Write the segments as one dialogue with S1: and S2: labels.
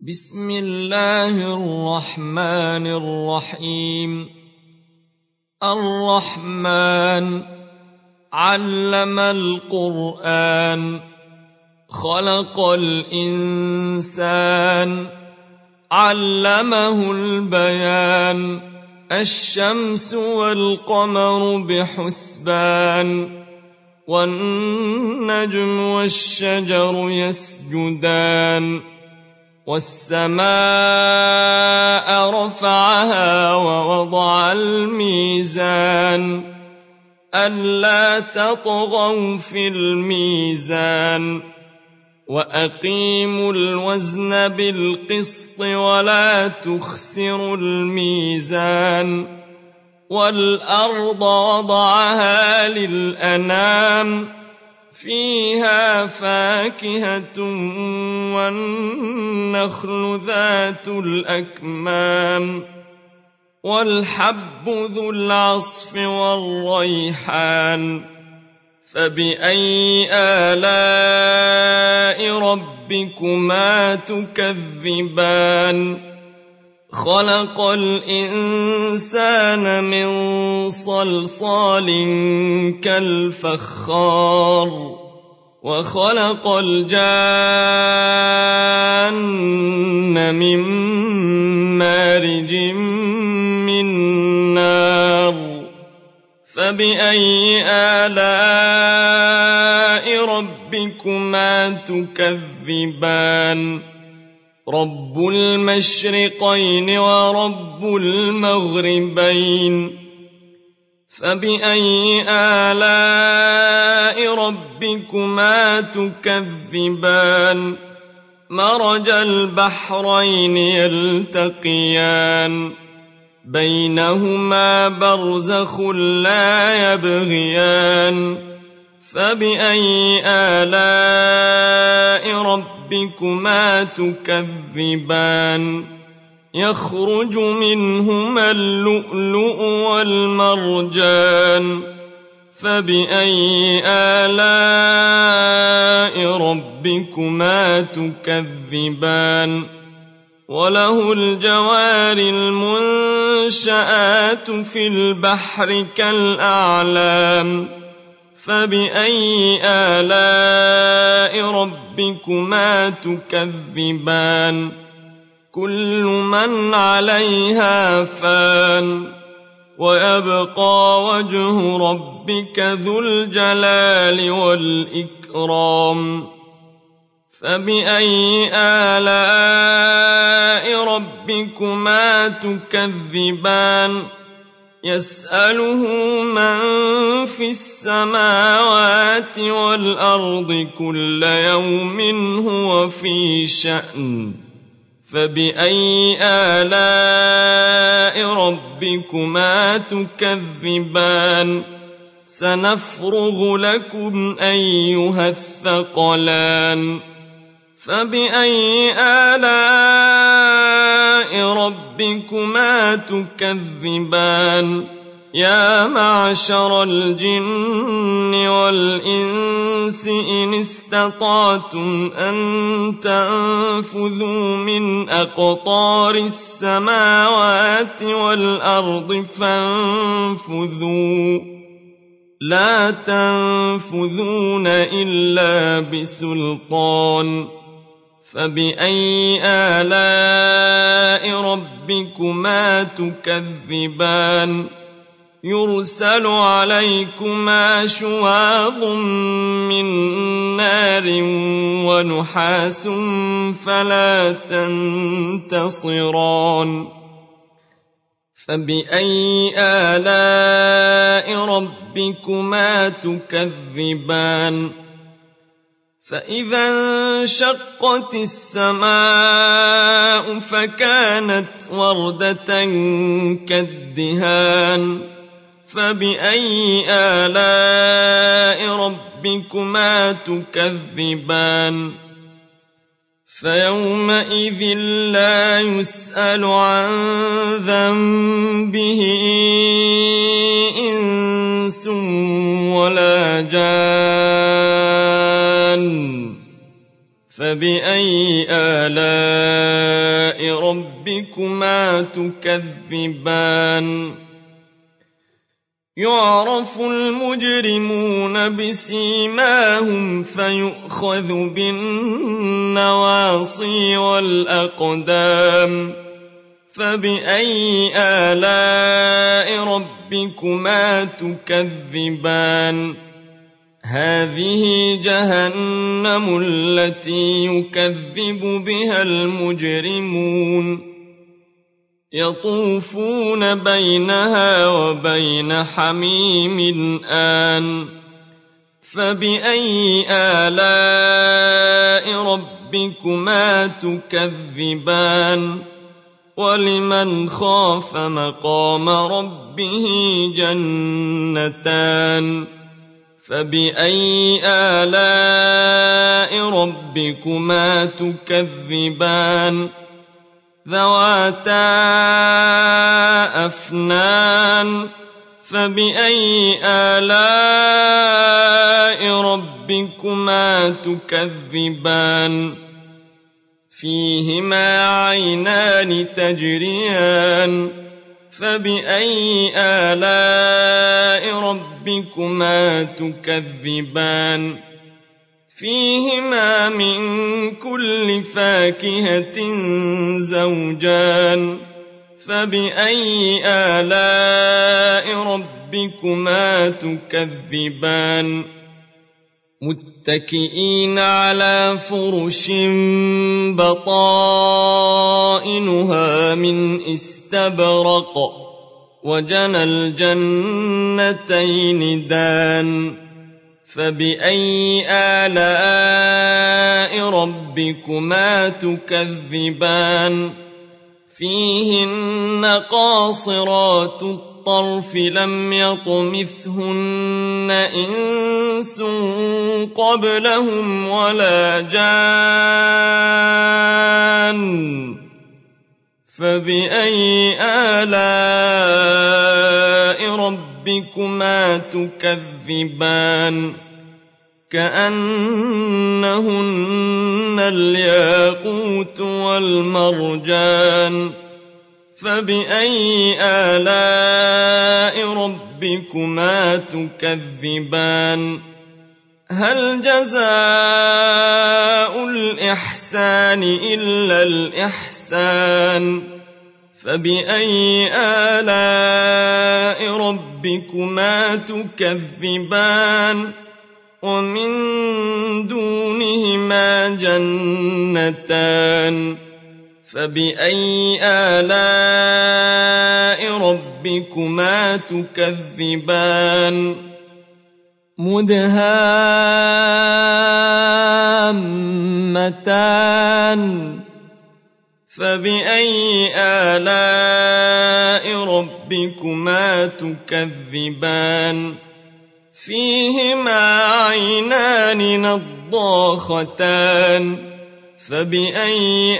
S1: بسم الله الرحمن الرحيم. الرحمن علم القرآن، خلق الإنسان، علمه البيان. الشمس والقمر بحسبان، والنجم والشجر يسجدان. والسماء رفعها ووضع الميزان، ألا تطغوا في الميزان. وأقيموا الوزن بالقسط ولا تخسروا الميزان. والأرض وضعها للأنام، فيها فاكهة والنخل ذات الأكمام، والحب ذو العصف والريحان. فبأي آلاء ربكما تكذبان؟ خلق الإنسان من صلصال كالفخار، وخلق الجان من مارج من نار. فبأي آلاء ربكما تكذبان؟ رب المشرقين ورب المغربين. فبأي آلاء ربكما تكذبان؟ مرج البحرين يلتقيان، بينهما برزخ لا يبغيان. فبأي آلاء ربكما تكذبان؟ يخرج منهما اللؤلؤ والمرجان. فبأي آلاء ربكما تكذبان؟ وله الجوار المنشآت في البحر كالأعلام. فبأي آلاء ربكما تكذبان؟ كل من عليها فان، ويبقى وجه ربك ذو الجلال والإكرام. فبأي آلاء ربكما تكذبان؟ يسأله من في السماوات والأرض كل يوم هو في شأن. فبأي آلاء ربكما تكذبان؟ سنفرغ لكم أيها الثقلان. فبأي آلاء ربكما تكذبان؟ يا معشر الجن والإنس إن استطعتم أن تنفذوا من أقطار السماوات والأرض فانفذوا، لا تنفذون إلا بسلطان. فبأي آلاء ربكما تكذبان؟ يرسل عليكما شواظ من نار ونحاس فلا تنتصران. فبأي آلاء ربكما تكذبان؟ فإذا انشقت السماء فكانت وردة كالدهان. فبأي آلاء ربكما تكذبان؟ فيومئذ لا يسأل عن ذنبه إنس ولا جان. فبأي آلاء ربكما تكذبان يعرف المجرمون بسيماهم فيؤخذ بالنواصي والأقدام فبأي آلاء ربكما تكذبان هذه جهنم التي يكذب بها المجرمون يطوفون بينها وبين حميم آن فبأي آلاء ربكما تكذبان ولمن خاف مقام ربه جنتان فبأي آلاء ربكما تكذبان ذواتا أفنان فبأي آلاء ربكما تكذبان فيهما عينان تجريان فبأي آلاء ربكما تكذبان فيهما من كل فاكهة زوجان فبأي آلاء ربكما تكذبان متكئين على فرش بطائنها من استبرق وجنى الجنتين دان فبأي آلاء ربكما تكذبان فيهن قاصرات الطرف لم يطمثهن إنس قبلهم ولا جان فبأي آلاء ربكما تكذبان كأنهن الياقوت والمرجان فبأي آلاء ربكما تكذبان هل جزاء الإحسان إلا الإحسان فبأي آلاء ربكما تكذبان ومن دونهما جنتان فبأي آلاء ربكما تكذبان مدهامتان فبأي آلاء ربكما تكذبان فيهما عينان نضاختان فبأي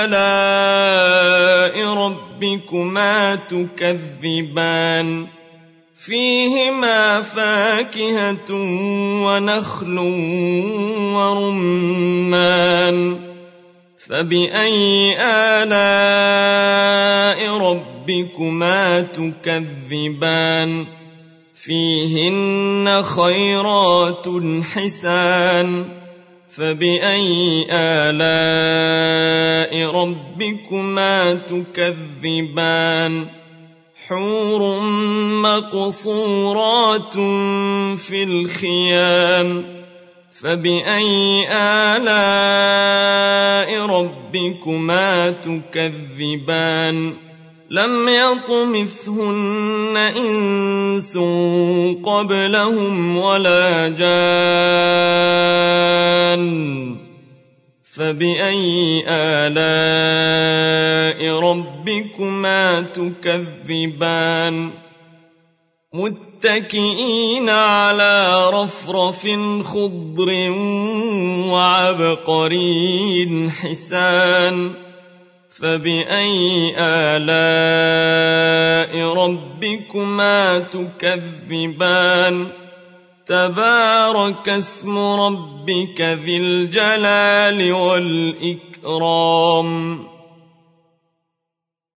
S1: آلاء ربكما تكذبان فيهما فاكهة ونخل ورمان فبأي آلاء ربكما تكذبان فيهن خيرات حسان فبأي آلاء ربكما تكذبان حور مقصورات في الخيام فبأي آلاء ربكما تكذبان لم يطمثهن إنس قبلهم ولا جان فبأي آلاء ربكما تكذبان متكئين على رفرف خضر وعبقري حسان فبأي آلاء ربكما تكذبان تبارك اسم ربك ذي الجلال والإكرام.